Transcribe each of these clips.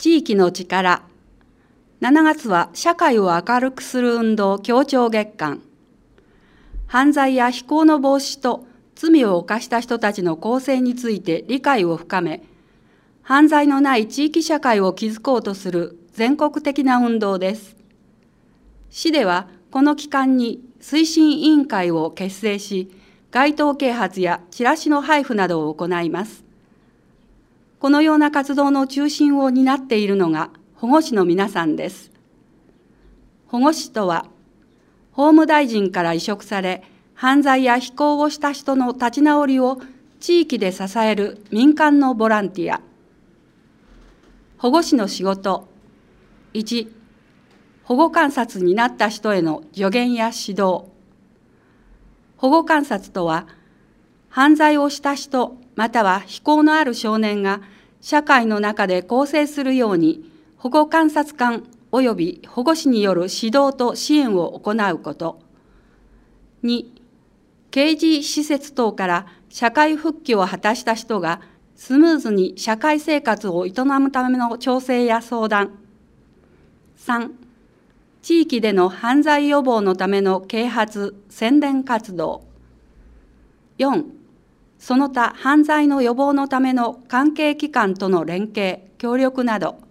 地域の力。7月は社会を明るくする運動協調月間。犯罪や非行の防止と罪を犯した人たちの更生について理解を深め、犯罪のない地域社会を築こうとする全国的な運動です。市ではこの期間に推進委員会を結成し、街頭啓発やチラシの配布などを行います。このような活動の中心を担っているのが保護司の皆さんです。保護司とは、法務大臣から委嘱され、犯罪や非行をした人の立ち直りを地域で支える民間のボランティア。保護司の仕事。1、保護観察になった人への助言や指導。保護観察とは、犯罪をした人または非行のある少年が社会の中で更生するように、保護観察官及び保護司による指導と支援を行うこと。2、刑事施設等から社会復帰を果たした人がスムーズに社会生活を営むための調整や相談。3、地域での犯罪予防のための啓発・宣伝活動。4、その他犯罪の予防のための関係機関との連携・協力など。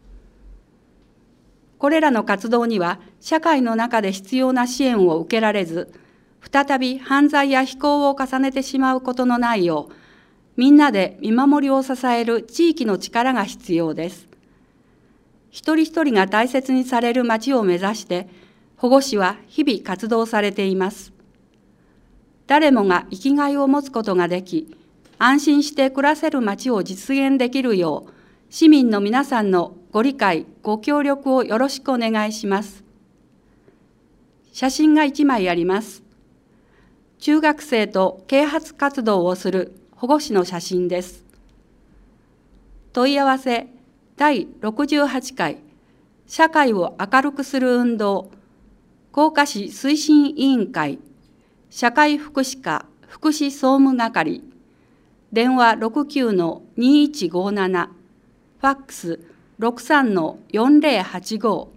これらの活動には社会の中で必要な支援を受けられず、再び犯罪や非行を重ねてしまうことのないよう、みんなで見守りを支える地域の力が必要です。一人一人が大切にされる町を目指して、保護司は日々活動されています。誰もが生きがいを持つことができ、安心して暮らせる町を実現できるよう、市民の皆さんのご理解、ご協力をよろしくお願いします。写真が1枚あります。中学生と啓発活動をする保護司の写真です。問い合わせ第68回社会を明るくする運動甲賀市推進委員会社会福祉課福祉総務係電話 69-2157 ファックス 63-4085